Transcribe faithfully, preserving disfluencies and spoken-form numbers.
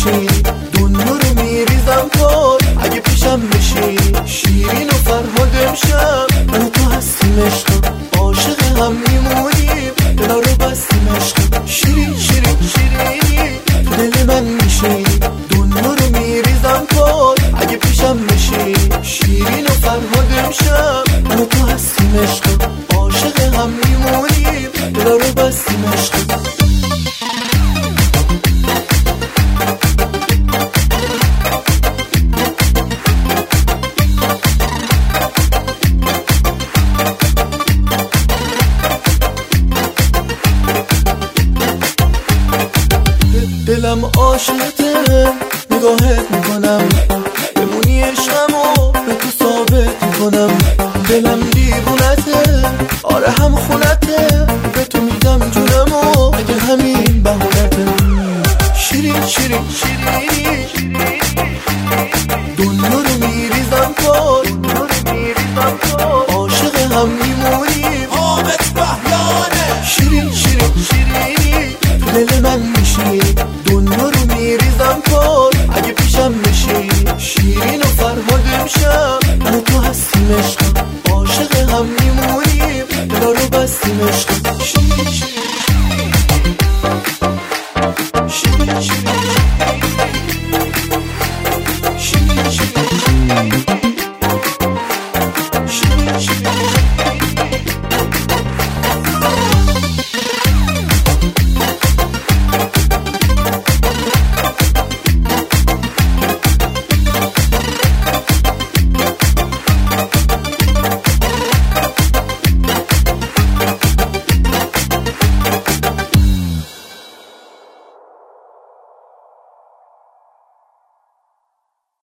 میشی، دنیا رو میریزم پار اگه پیشم بشی. شیرین و فرهاد امشب من و تو هستیم عشقم، عاشق هم میمونیم دلا رو بستیم عشقم. شیرین شیرین شیرینی تو دل من میشی، دنیا رو میریزم پار اگه پیشم بشی. شیرین و فرهاد امشب من و تو هستیم عشقم، عاشق هم میمونیم دلا رو بستیم عشقم. دلم عاشقته، نگاهت میکنم، بمونی عشقمو به تو ثابت میکنم. دلم دیوونته، آره هم خونته، به تو میدم جونمو اگه همین بهونته. شیرین شیرین شیرین دنیا رو میریزم پار، عاشق هم میمونیم حامد بهیانه. شیرین شیرین شیرین تو دل من میشی، دنیا رو میریزم پار اگه پیشم بشی. شیرین و فرهاد امشب من و تو هستیم عشقم، عاشق هم میمونیم دلا رو بستیم عشقم. شیرین شیرین